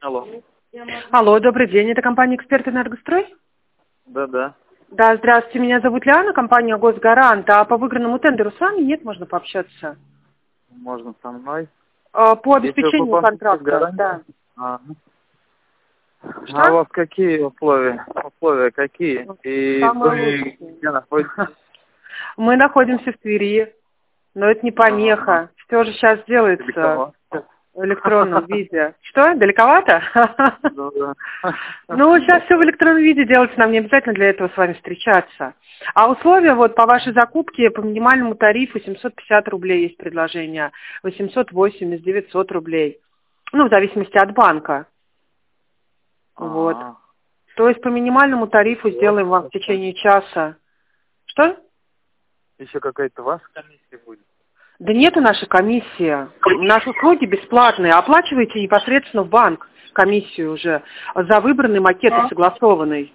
Алло. Алло, добрый день. Это компания «Эксперт Энергострой»? Да. Да, здравствуйте. Меня зовут Лиана, компания «Госгарант». А по выигранному тендеру с вами нет, можно пообщаться? Можно со мной. По обеспечению контракта, да. А Что? у вас какие условия? Условия какие? И Самые вы лучшие. где находитесь? Мы находимся в Твери, но это не помеха. Все же сейчас делается Далеко. в электронном виде. Что? Далековато? Ну да. Ну, сейчас все в электронном виде делается, нам не обязательно для этого с вами встречаться. А условия вот по вашей закупке по минимальному тарифу 750 рублей есть предложение, 880, 900 рублей. Ну, в зависимости от банка. Вот. То есть по минимальному тарифу сделаем вам в течение часа. Что? Еще какая-то ваша комиссия будет? Да нету нашей комиссии. Наши услуги бесплатные. Оплачиваете непосредственно в банк комиссию уже за выбранный макет и согласованный.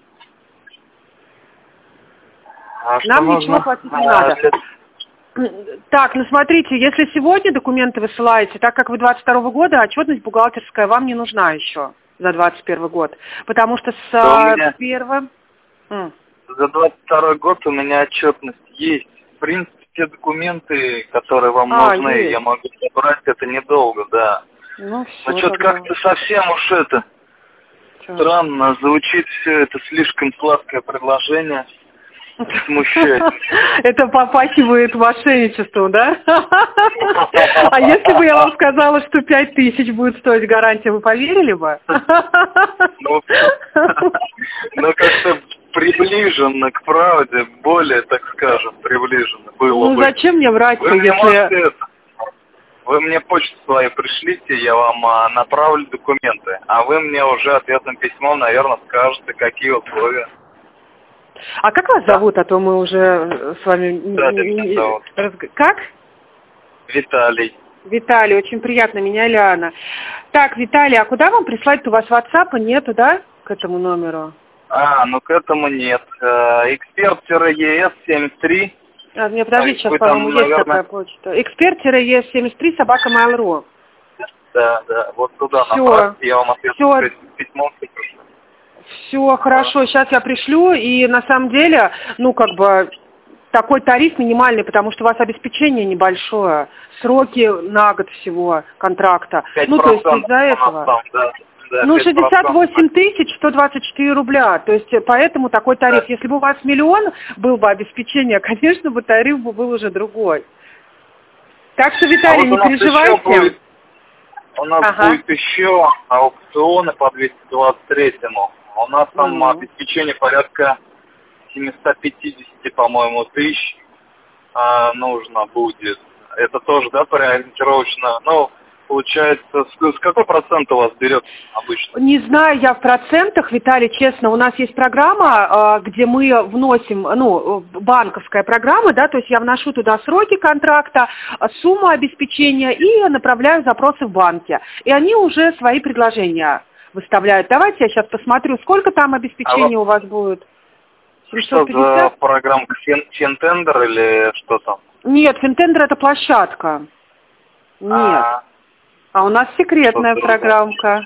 Нам ничего платить не надо. Так, ну смотрите, если сегодня документы высылаете, так как вы 22 года, отчетность бухгалтерская вам не нужна еще за 21 год. Потому что с первым... За 22 год у меня отчетность есть. В принципе, те документы, которые вам нужны, есть. я могу собрать, это недолго, да. Ну, Но что-то как-то совсем уж это странно звучит все это, слишком сладкое предложение. Смущает. Это попахивает мошенничеством, да? А если бы я вам сказала, что 5000 будет стоить гарантия, вы поверили бы? Ну, как-то приближенно к правде, более, так скажем, приближенно было бы. Ну, зачем мне врать-то, если... Вы мне почту свою пришлите, я вам направлю документы, а вы мне уже ответным письмом, наверное, скажете, какие условия. А как вас зовут, а то мы уже с вами... Виталий зовут. Как? Виталий. Виталий, очень приятно, меня Лиана. Так, Виталий, а куда вам прислать? У вас WhatsApp нету, да, к этому номеру? Ну к этому нет. Эксперт-ЕС-73. Нет, подождите, сейчас, по-моему, есть такая почта. Эксперт-ЕС-73 @mail.ru. Да, вот туда направьте, я вам ответную письмо пришлю. Все, хорошо, сейчас я пришлю, и на самом деле, ну, как бы, такой тариф минимальный, потому что у вас обеспечение небольшое, сроки на год всего контракта. Ну, то есть из-за этого. Ну, 68 124 рубля, то есть поэтому такой тариф. Если бы у вас миллион был бы обеспечение, конечно бы тариф бы был уже другой. Так что, Виталий, не переживайте. У нас будет еще аукционы по 223-му. У нас там обеспечение порядка 750, по-моему, тысяч нужно будет. Это тоже, да, ориентировочно. Ну, получается, с какой процент у вас берет обычно? Не знаю я в процентах, Виталий, честно. У нас есть программа, где мы вносим, ну, банковская программа, да, то есть я вношу туда сроки контракта, сумму обеспечения и направляю запросы в банке. И они уже свои предложения выставляют. Давайте я сейчас посмотрю, сколько там обеспечения у вас будет. 750? Что за программка? Финтендер или что там? Нет, Финтендер это площадка. Нет. А у нас секретная программка.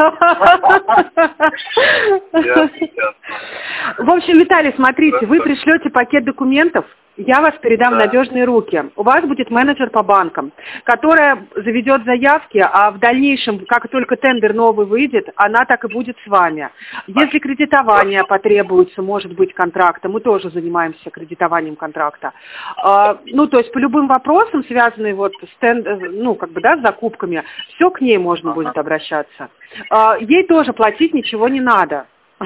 В общем, Виталий, смотрите, вы пришлете пакет документов, я вас передам в надежные руки. У вас будет менеджер по банкам, которая заведет заявки, а в дальнейшем, как только тендер новый выйдет, она так и будет с вами. Если кредитование потребуется, может быть, контракта, мы тоже занимаемся кредитованием контракта. Ну, то есть по любым вопросам, связанным вот с закупками, все к ней можно будет обращаться. Ей тоже платить ничего не надо.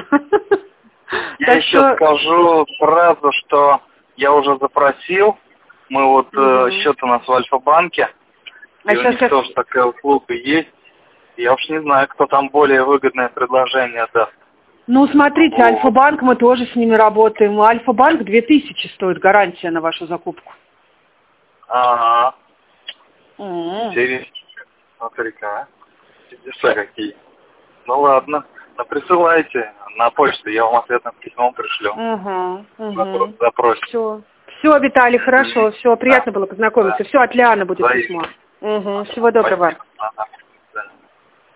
Я еще скажу сразу, что я уже запросил, мы вот счет у нас в Альфа-банке, и у них тоже такая услуга есть. Я уж не знаю, кто там более выгодное предложение даст. Ну, смотрите, Альфа-банк, мы тоже с ними работаем. Альфа-банк 2000 стоит гарантия на вашу закупку. Интересно. Смотри-ка, чудеса какие. Ну ладно, присылайте на почту, я вам ответным письмом пришлю. Запрос. Все, Виталий, хорошо, все, приятно было познакомиться. Все, от Лианы будет письмо. Всего доброго.